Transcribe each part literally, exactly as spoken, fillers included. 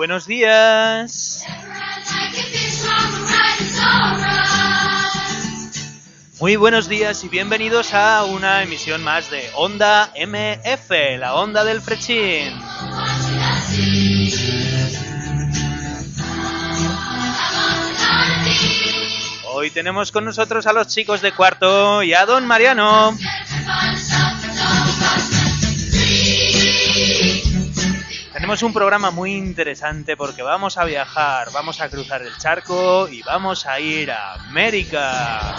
buenos días. Muy buenos días y bienvenidos a una emisión más de Onda M F, la onda del Frechín. Hoy tenemos con nosotros a los chicos de cuarto y a don Mariano. Tenemos un programa muy interesante porque vamos a viajar, vamos a cruzar el charco y vamos a ir a América.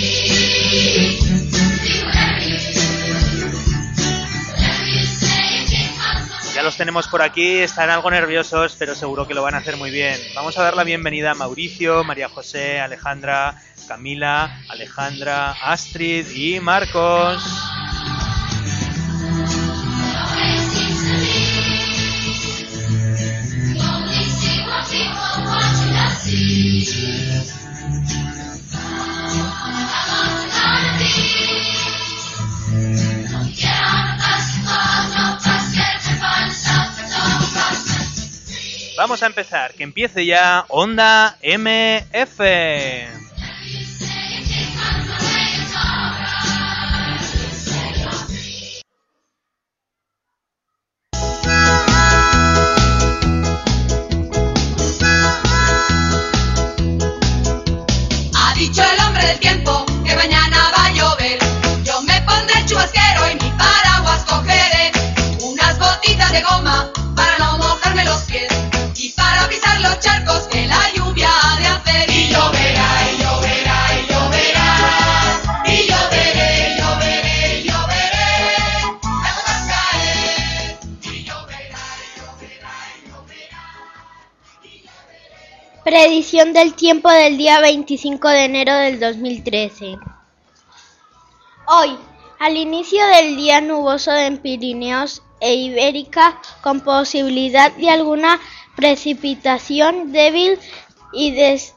Ya los tenemos por aquí, están algo nerviosos, pero seguro que lo van a hacer muy bien. Vamos a dar la bienvenida a Mauricio, María José, Alejandra, Camila, Alejandra, Astrid y Marcos. Vamos a empezar, que empiece ya Onda M F. Ha dicho el hombre del tiempo que mañana va a llover. Yo me pondré el chubasquero y mi paraguas cogeré. Unas botitas de goma para no mojarme los pies. Y para pisar los charcos que la lluvia ha de hacer. Y lloverá, y lloverá, y lloverá. Y lloveré, y lloveré, y lloveré. Las gotas caer. Y lloverá, y lloverá, y lloverá. Y lloveré. Predicción del tiempo del día veinticinco de enero del dos mil trece. Hoy, al inicio del día nuboso en Pirineos e Ibérica, con posibilidad de alguna precipitación débil y des-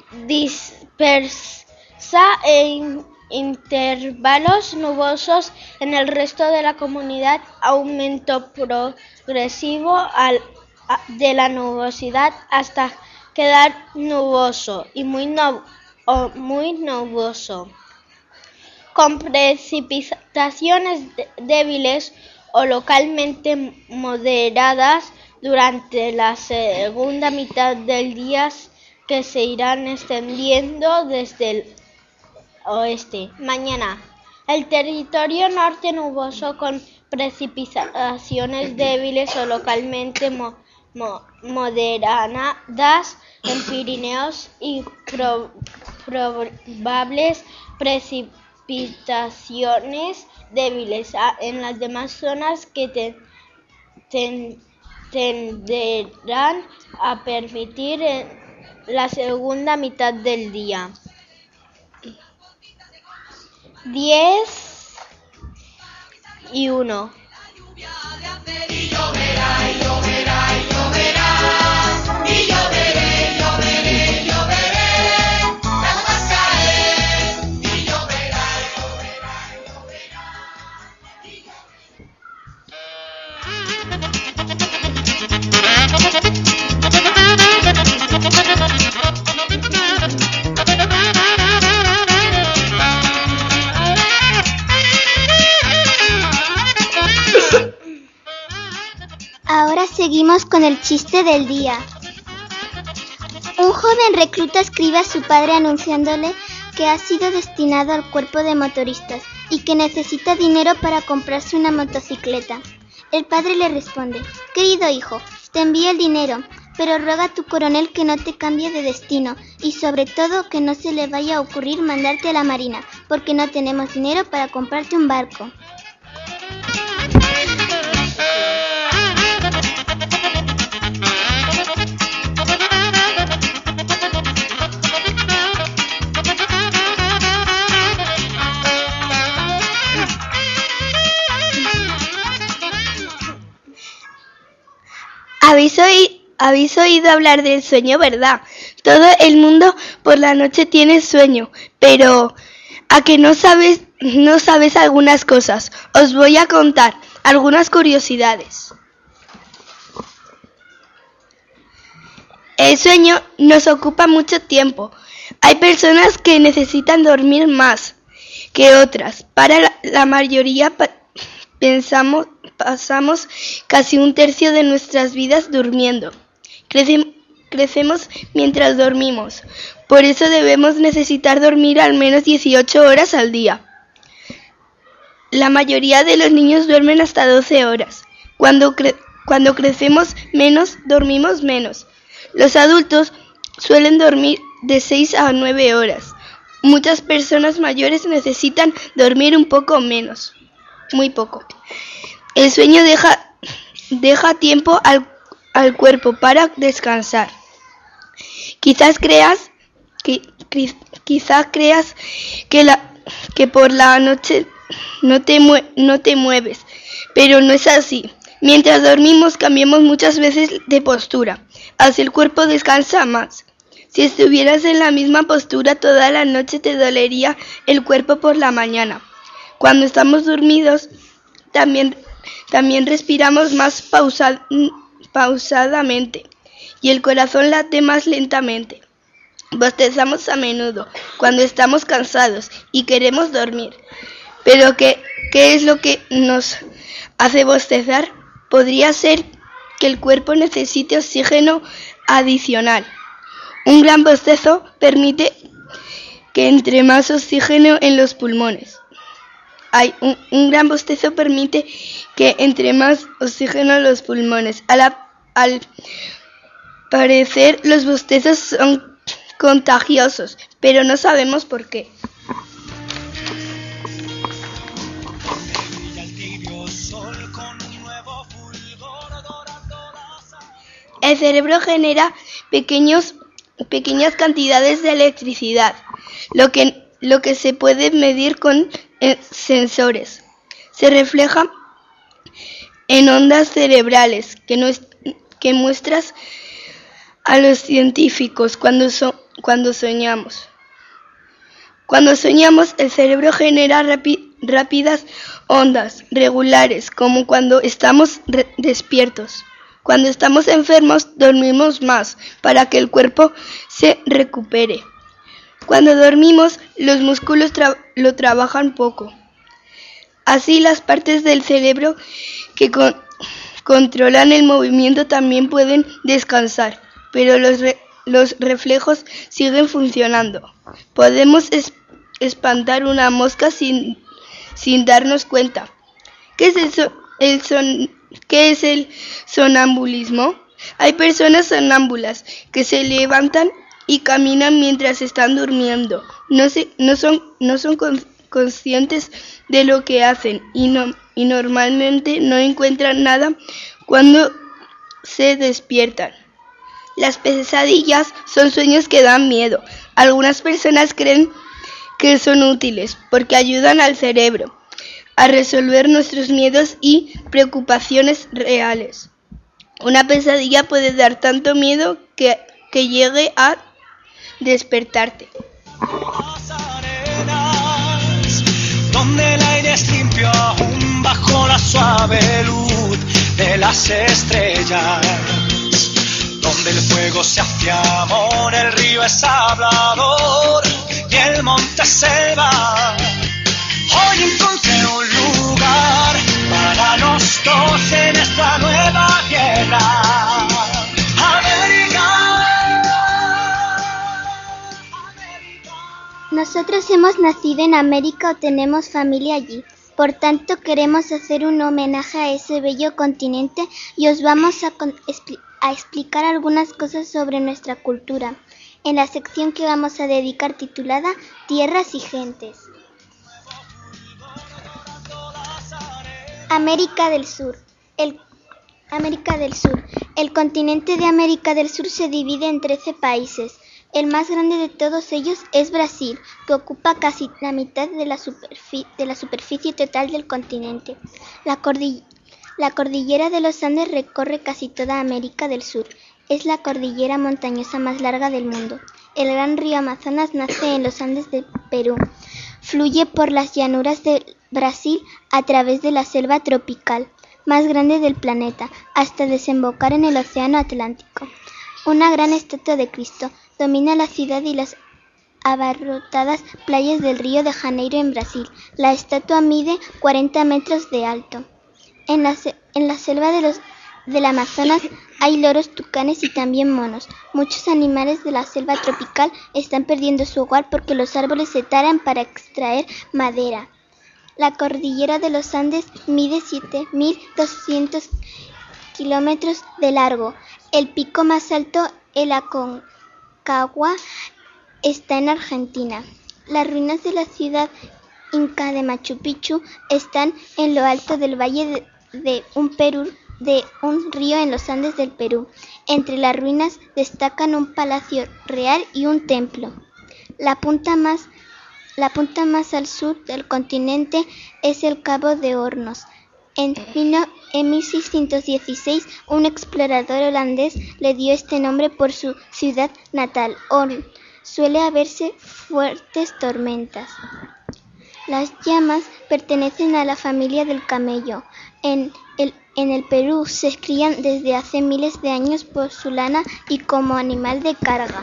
dispersa en intervalos nubosos. En el resto de la comunidad, aumento progresivo al, a, de la nubosidad hasta quedar nuboso y muy, no, o muy nuboso, con precipitaciones de- débiles o localmente moderadas durante la segunda mitad del día, que se irán extendiendo desde el oeste. Mañana, el territorio norte nuboso con precipitaciones débiles o localmente mo- mo- moderadas en Pirineos y pro- probables precipitaciones débiles en las demás zonas que te, te, tenderán a permitir en la segunda mitad del día. diez y uno. Y lloverá, y lloverá, y lloverá. Y lloveré, lloveré, lloveré. Las gotas caer. Y lloverá, lloverá, lloverá. Y Ahora seguimos con el chiste del día. Un joven recluta escribe a su padre anunciándole que ha sido destinado al cuerpo de motoristas y que necesita dinero para comprarse una motocicleta. El padre le responde: querido hijo, te envío el dinero, pero ruega a tu coronel que no te cambie de destino y sobre todo que no se le vaya a ocurrir mandarte a la marina, porque no tenemos dinero para comprarte un barco. ¿Habéis oído, habéis oído hablar del sueño, verdad? Todo el mundo por la noche tiene sueño, pero ¿a que no sabes, no sabes algunas cosas? Os voy a contar algunas curiosidades. El sueño nos ocupa mucho tiempo. Hay personas que necesitan dormir más que otras. Para la, la mayoría pa- pensamos, pasamos casi un tercio de nuestras vidas durmiendo. Crece, crecemos mientras dormimos. Por eso debemos necesitar dormir al menos dieciocho horas al día. La mayoría de los niños duermen hasta doce horas. Cuando, cre- cuando crecemos menos, dormimos menos. Los adultos suelen dormir de seis a nueve horas. Muchas personas mayores necesitan dormir un poco menos, muy poco. El sueño deja, deja tiempo al, al cuerpo para descansar. Quizás creas que, quizás creas que, la, que por la noche no te, mue, no te mueves, pero no es así. Mientras dormimos cambiamos muchas veces de postura, así el cuerpo descansa más. Si estuvieras en la misma postura toda la noche te dolería el cuerpo por la mañana. Cuando estamos dormidos también, también respiramos más pausa, pausadamente y el corazón late más lentamente. Bostezamos a menudo cuando estamos cansados y queremos dormir. Pero ¿qué, qué es lo que nos hace bostezar? Podría ser que el cuerpo necesite oxígeno adicional. Un gran bostezo permite que entre más oxígeno en los pulmones. Hay un, un gran bostezo permite que entre más oxígeno en los pulmones. A la, al parecer los bostezos son contagiosos, pero no sabemos por qué. El cerebro genera pequeños, pequeñas cantidades de electricidad, lo que, lo que se puede medir con eh, sensores. Se refleja en ondas cerebrales que, no es, que muestras a los científicos cuando, so, cuando soñamos. Cuando soñamos, el cerebro genera rapi, rápidas ondas regulares, como cuando estamos re, despiertos. Cuando estamos enfermos, dormimos más para que el cuerpo se recupere. Cuando dormimos, los músculos tra- lo trabajan poco. Así, las partes del cerebro que con- controlan el movimiento también pueden descansar, pero los, re- los reflejos siguen funcionando. Podemos es- espantar una mosca sin, sin darnos cuenta. ¿Qué es el, so- el son? ¿Qué es el sonambulismo? Hay personas sonámbulas que se levantan y caminan mientras están durmiendo. No, se, no son, no son con, conscientes de lo que hacen y, no, y normalmente no encuentran nada cuando se despiertan. Las pesadillas son sueños que dan miedo. Algunas personas creen que son útiles porque ayudan al cerebro a resolver nuestros miedos y preocupaciones reales. Una pesadilla puede dar tanto miedo que, que llegue a despertarte. Las arenas, donde el aire es limpio aún bajo la suave luz de las estrellas, donde el fuego se hace amor, el río es hablador y el monte es selva. Hoy encontré un lugar para los dos en esta nueva tierra. América, América. Nosotros hemos nacido en América o tenemos familia allí. Por tanto, queremos hacer un homenaje a ese bello continente y os vamos a, con, expli- a explicar algunas cosas sobre nuestra cultura en la sección que vamos a dedicar titulada Tierras y Gentes. América del Sur. El, América del Sur. El continente de América del Sur se divide en trece países. El más grande de todos ellos es Brasil, que ocupa casi la mitad de la, superfi- de la superficie total del continente. La, cordill- la cordillera de los Andes recorre casi toda América del Sur. Es la cordillera montañosa más larga del mundo. El gran río Amazonas nace en los Andes de Perú. Fluye por las llanuras de Brasil a través de la selva tropical más grande del planeta hasta desembocar en el Océano Atlántico. Una gran estatua de Cristo domina la ciudad y las abarrotadas playas del Río de Janeiro en Brasil. La estatua mide cuarenta metros de alto. En la, en la selva de los, del Amazonas hay loros, tucanes y también monos. Muchos animales de la selva tropical están perdiendo su hogar porque los árboles se talan para extraer madera. La cordillera de los Andes mide siete mil doscientos kilómetros de largo. El pico más alto, el Aconcagua, está en Argentina. Las ruinas de la ciudad inca de Machu Picchu están en lo alto del valle de, de, un Perú, de un río en los Andes del Perú. Entre las ruinas destacan un palacio real y un templo. La punta más, la punta más al sur del continente es el Cabo de Hornos. En, en mil seiscientos dieciséis, un explorador holandés le dio este nombre por su ciudad natal, Hoorn. Suele haberse fuertes tormentas. Las llamas pertenecen a la familia del camello. En el, en el Perú se crían desde hace miles de años por su lana y como animal de carga.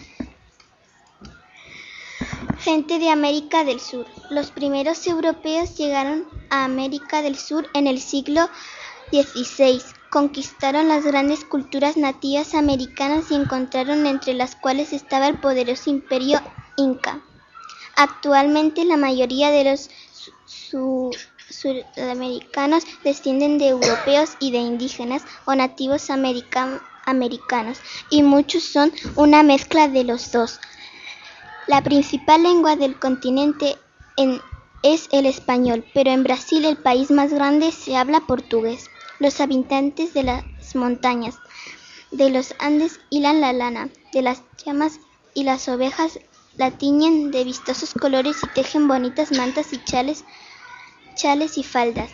Gente de América del Sur. Los primeros europeos llegaron a América del Sur en el siglo dieciséis. Conquistaron las grandes culturas nativas americanas y encontraron entre las cuales estaba el poderoso imperio inca. Actualmente la mayoría de los su, sudamericanos descienden de europeos y de indígenas o nativos america, americanos, y muchos son una mezcla de los dos. La principal lengua del continente en, es el español, pero en Brasil, el país más grande, se habla portugués. Los habitantes de las montañas de los Andes hilan la lana de las llamas y las ovejas la tiñen de vistosos colores y tejen bonitas mantas y chales, chales y faldas.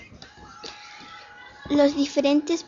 Los diferentes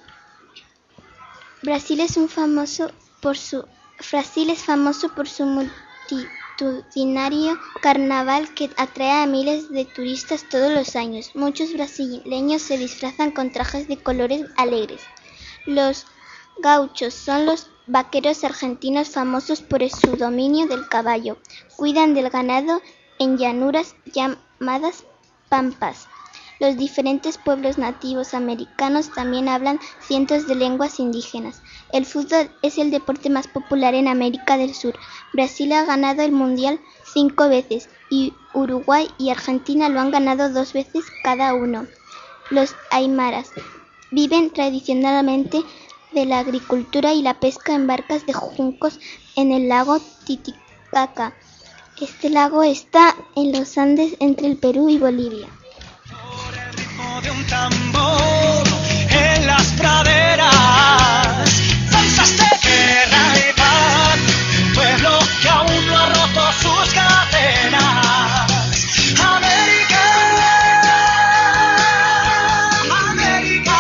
Brasil es un famoso por su Brasil es famoso por su multitudinario carnaval que atrae a miles de turistas todos los años. Muchos brasileños se disfrazan con trajes de colores alegres. Los gauchos son los vaqueros argentinos famosos por su dominio del caballo. Cuidan del ganado en llanuras llamadas pampas. Los diferentes pueblos nativos americanos también hablan cientos de lenguas indígenas. El fútbol es el deporte más popular en América del Sur. Brasil ha ganado el mundial cinco veces y Uruguay y Argentina lo han ganado dos veces cada uno. Los aymaras viven tradicionalmente de la agricultura y la pesca en barcas de juncos en el lago Titicaca. Este lago está en los Andes entre el Perú y Bolivia. De un tambor en las praderas, danzas de guerra y paz, pueblo que aún no ha roto sus cadenas. América, América,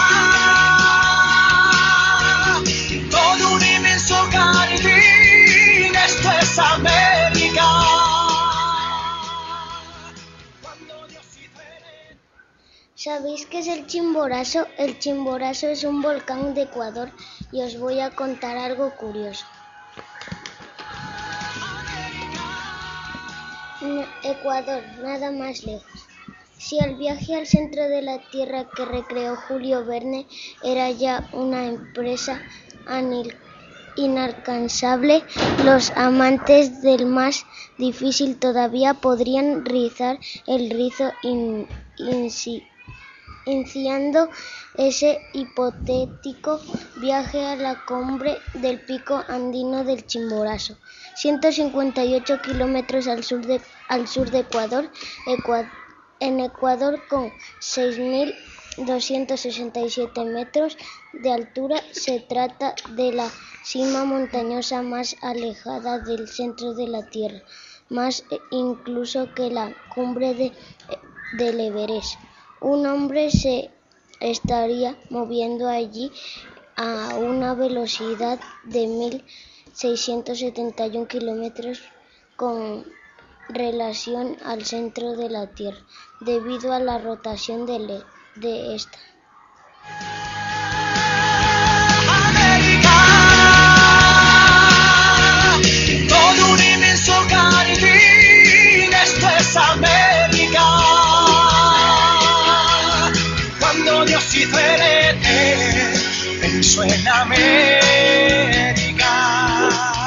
todo un inmenso jardín, esto es América. ¿Sabéis qué es el Chimborazo? El Chimborazo es un volcán de Ecuador y os voy a contar algo curioso. No, Ecuador, nada más lejos. Si el viaje al centro de la Tierra que recreó Julio Verne era ya una empresa anil inalcanzable, los amantes del más difícil todavía podrían rizar el rizo in, inci, iniciando ese hipotético viaje a la cumbre del pico andino del Chimborazo, ciento cincuenta y ocho kilómetros al sur de, al sur de Ecuador, Ecuador, en Ecuador con seis mil doscientos sesenta y siete metros de altura. Se trata de la cima montañosa más alejada del centro de la Tierra, más incluso que la cumbre de, del Everest. Un hombre se estaría moviendo allí a una velocidad de mil seiscientos setenta y uno kilómetros con relación al centro de la Tierra, debido a la rotación de, le, de esta. América. diferente, pensó en América.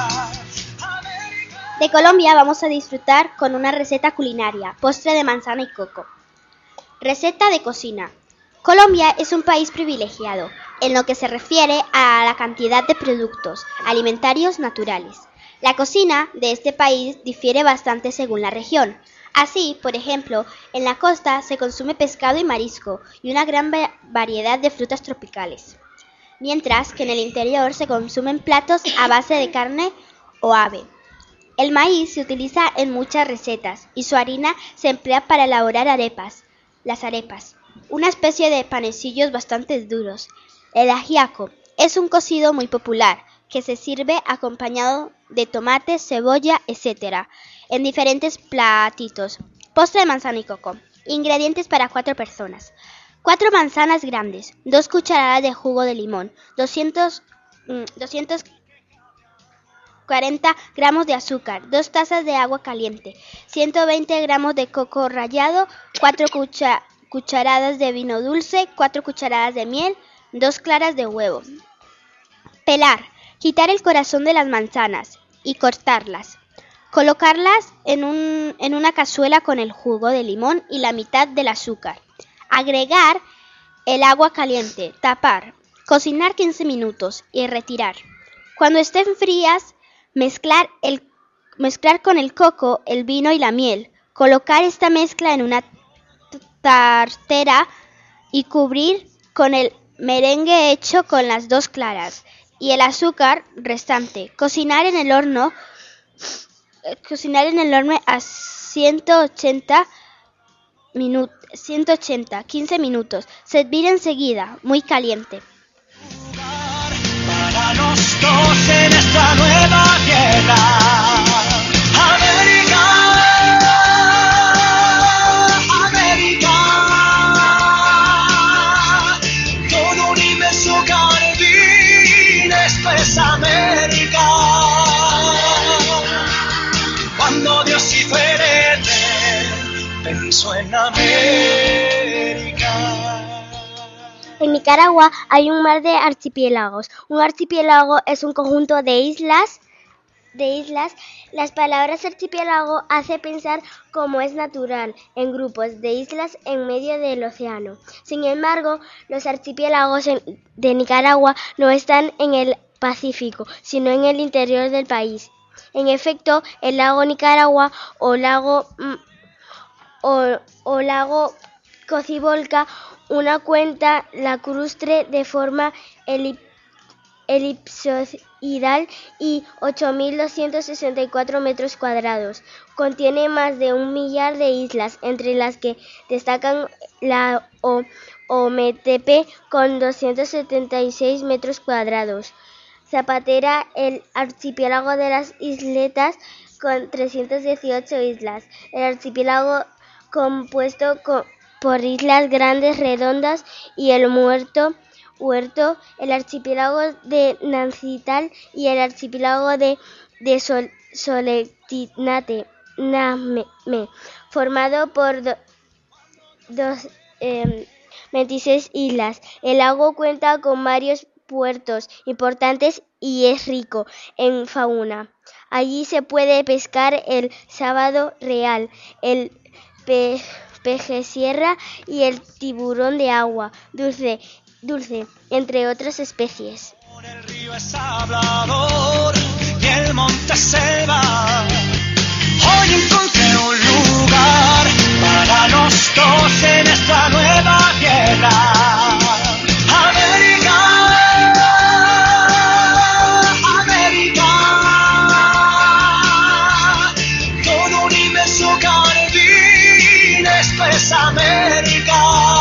De Colombia vamos a disfrutar con una receta culinaria, postre de manzana y coco. Receta de cocina. Colombia es un país privilegiado en lo que se refiere a la cantidad de productos alimentarios naturales. La cocina de este país difiere bastante según la región. Así, por ejemplo, en la costa se consume pescado y marisco y una gran va- variedad de frutas tropicales, mientras que en el interior se consumen platos a base de carne o ave. El maíz se utiliza en muchas recetas y su harina se emplea para elaborar arepas. Las arepas, una especie de panecillos bastante duros. El ajiaco es un cocido muy popular que se sirve acompañado de tomate, cebolla, etcétera en diferentes platitos. Postre de manzana y coco. Ingredientes para cuatro personas. cuatro manzanas grandes, dos cucharadas de jugo de limón, doscientos, doscientos cuarenta gramos de azúcar, dos tazas de agua caliente, ciento veinte gramos de coco rallado, cuatro cucha- cucharadas de vino dulce, cuatro cucharadas de miel, dos claras de huevo. Pelar. Quitar el corazón de las manzanas y cortarlas. Colocarlas en, un, en una cazuela con el jugo de limón y la mitad del azúcar. Agregar el agua caliente, tapar, cocinar quince minutos y retirar. Cuando estén frías, mezclar, el, mezclar con el coco, el vino y la miel. Colocar esta mezcla en una tartera y cubrir con el merengue hecho con las dos claras y el azúcar restante. Cocinar en el horno, eh, cocinar en el horno a ciento ochenta minutos, ciento ochenta, quince minutos. Servir enseguida, muy caliente. Para los dos en esta nueva tierra, América, América, todo un inmenso jardín, esto es América. Cuando Dios hizo el Edén, pensó en América. En Nicaragua hay un mar de archipiélagos. Un archipiélago es un conjunto de islas. De islas. Las palabras archipiélago hace pensar como es natural, en grupos de islas en medio del océano. Sin embargo, los archipiélagos en, de Nicaragua no están en el Pacífico, sino en el interior del país. En efecto, el lago Nicaragua o lago mm, o, o lago Cocibolca, una cuenca lacustre de forma elip, elipsoidal y ocho mil doscientos sesenta y cuatro metros cuadrados. Contiene más de un millar de islas, entre las que destacan la o, Ometepe con doscientos setenta y seis metros cuadrados. Zapatera, el archipiélago de las Isletas, con trescientas dieciocho islas. El archipiélago compuesto con por islas grandes, redondas y el muerto, huerto, el archipiélago de Nancital y el archipiélago de, de Sol, Soletinate, Name, formado por do, dos, eh, veintiséis islas. El lago cuenta con varios puertos importantes y es rico en fauna. Allí se puede pescar el sábado real, el pe peje sierra y el tiburón de agua dulce, dulce, entre otras especies. El río es hablador y el monte selva. Hoy encontré un lugar para los dos en esta nueva tierra. América, América, todo un inmenso jardín, esto es América.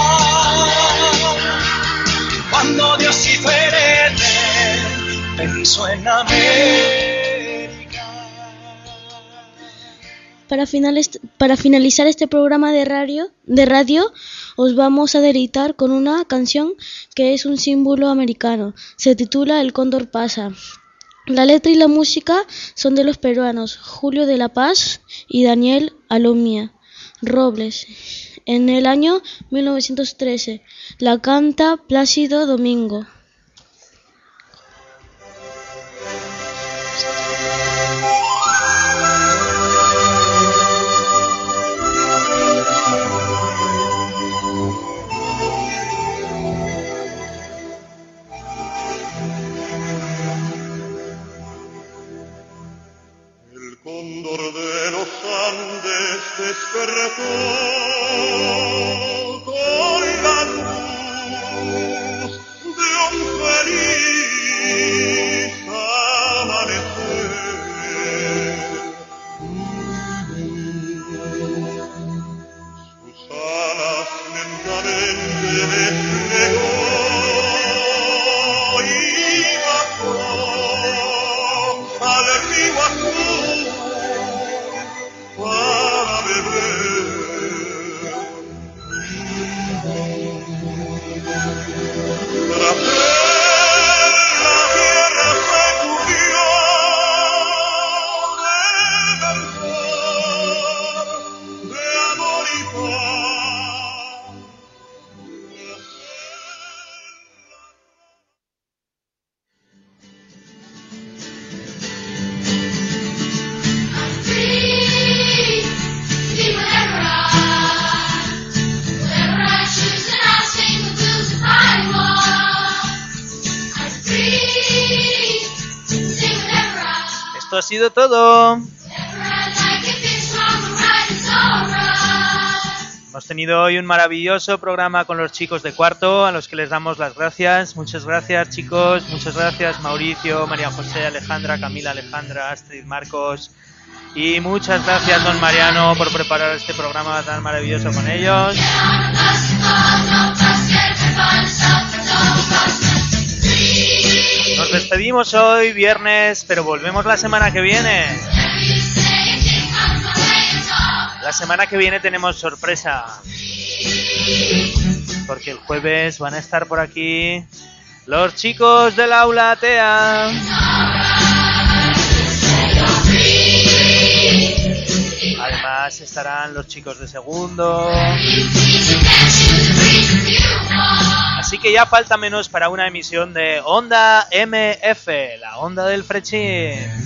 Cuando Dios hizo el Edén, pensó en América. Para, finales, para finalizar este programa de radio, de radio, os vamos a deleitar con una canción que es un símbolo americano. Se titula El Cóndor Pasa. La letra y la música son de los peruanos Julio de la Paz y Daniel Alomía Robles. en el año mil novecientos trece. La canta Plácido Domingo. El cóndor de los Andes despertó con la luz de un feliz amanecer. Sus alas lentamente desplegó y bajó al río azul para beber. Tras él la tierra se cubrió de verdad, de amor y paz. Esto ha sido todo. Hemos tenido hoy un maravilloso programa con los chicos de cuarto, a los que les damos las gracias. Muchas gracias, chicos. Muchas gracias, Mauricio, María José, Alejandra, Camila, Alejandra, Astrid, Marcos. Y muchas gracias, don Mariano, por preparar este programa tan maravilloso con ellos. Nos despedimos hoy, viernes, pero volvemos la semana que viene. La semana que viene tenemos sorpresa, porque el jueves van a estar por aquí los chicos del Aula Atea. Además estarán los chicos de segundo. Así que ya falta menos para una emisión de Onda M F, la Onda del Frechín.